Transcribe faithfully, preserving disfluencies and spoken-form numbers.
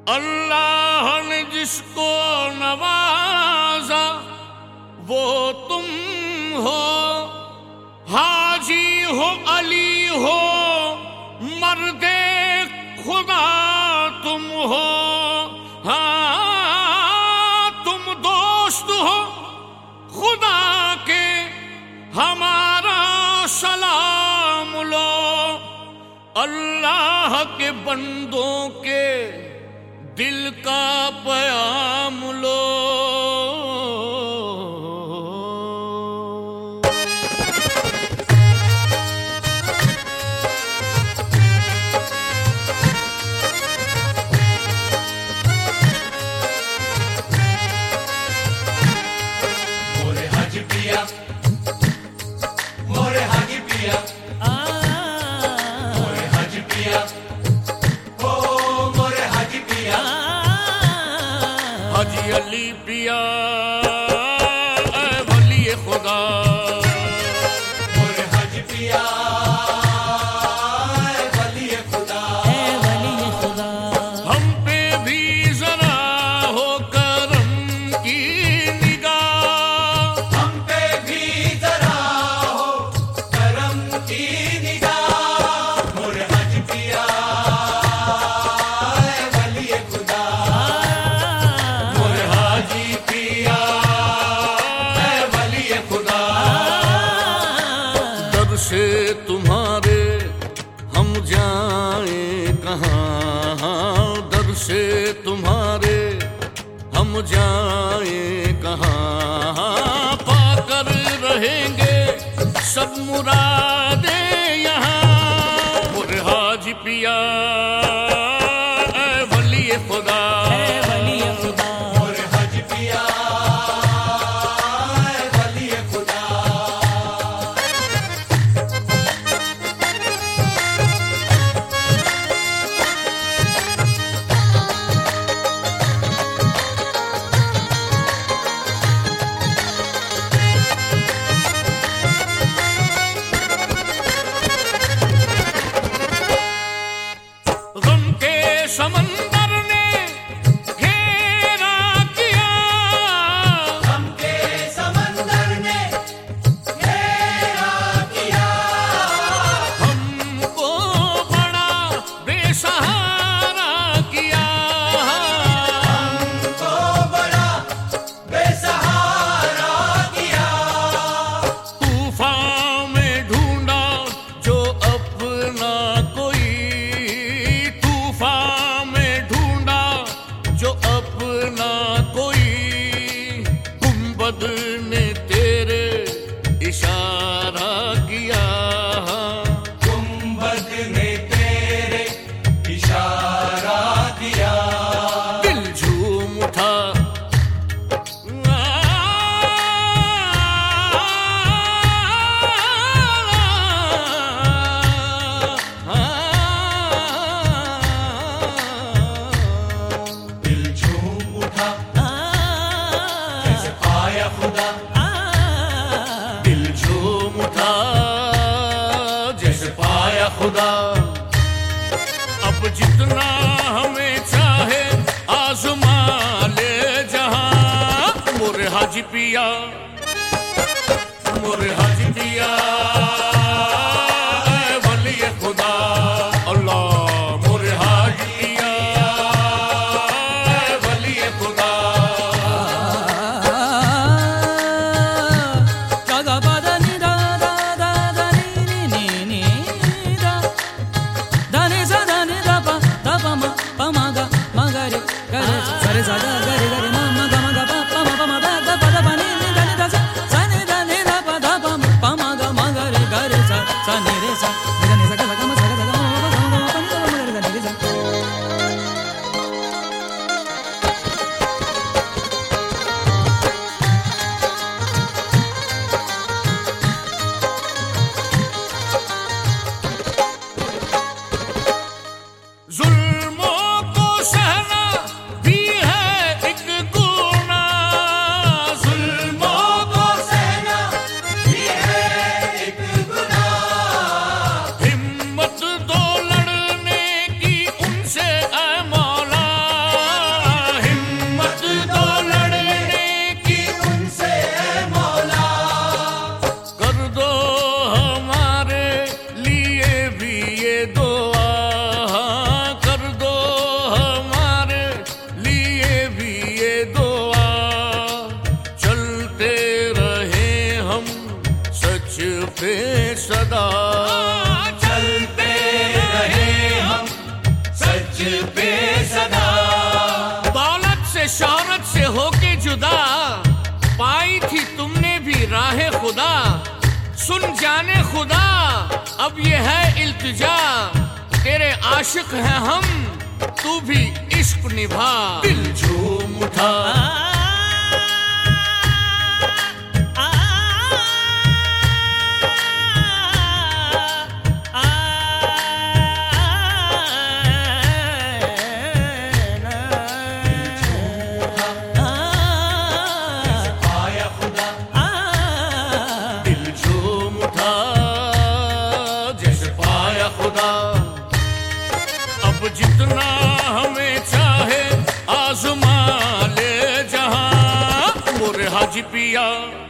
अल्लाह ने जिसको नवाजा वो तुम हो, हाजी हो अली हो मर्दे खुदा तुम हो। हाँ तुम दोस्त हो खुदा के, हमारा सलाम लो। अल्लाह के बंदों के दिल का प्याम लो। मोरे हाजी पिया, मोरे हाजी पिया, मोरे हाजी पिया, ओ मोरे हाजी पिया, हाजी अली पिया ऐ वली खुदा। मोरे हाजी पिया, ऐ वली खुदा, ऐ वली खुदा। हम पे भी जरा हो करम की निगाह, हम पे भी जरा हो करम की निगाह। मोरे हाजी पिया, ऐ वली खुदा, मोरे हाजी पिया ऐ वली खुदा। दर से तुम्हारे हम जाए कहाँ, दर से तुम्हारे हम जाए कहाँ। पाकर रहेंगे सब मुरादे यहाँ। मोरे हाजी पिया ऐ वली खुदा, ऐ वली खुदा। मोरे हाजी पिया, ऐ वली खुदा। गम के समंदर ने घेरा किया, गम के समंदर ने घेरा किया। हमको बड़ा बेसहारा किया। हमको बड़ा बेसहारा किया। तूफान में ढूंढा जो अपना कोई, तूफान में ढूंढा जो अपना कोई। गुंबद ने तेरे इशारा किया, गुंबद ने तेरे इशारा किया। दिल झूम उठा दिल झूम उठा जैसे पाया खुदा। दिल झूम उठा जैसे पाया खुदा। अब जितना हमें चाहे आजमा ले जहां। मोरे हाजी पिया, मोरे हाजी पिया ऐ वली खुदा। अल्लाह मोरे हाजी पिया ऐ वली खुदा। Gaga bada ni da da da da ni ni ni ni da. Da ni sa da ni da pa da pa ma pa ma ga ma ga re ga re sa re sa da ga re ga re ma ma ga ma ga pa pa ma pa ma da da pa da pa ni ni da ni da sa sa ni da ni da pa da pa ma pa ma ga ma ga re खुदा, सुन जाने खुदा, अब ये है इल्तिजा, तेरे आशिक हैं हम, तू भी इश्क निभा। दिल झूम उठा, अब जितना हमें चाहे आज़मा ले जहां, मोरे हाजी पिया।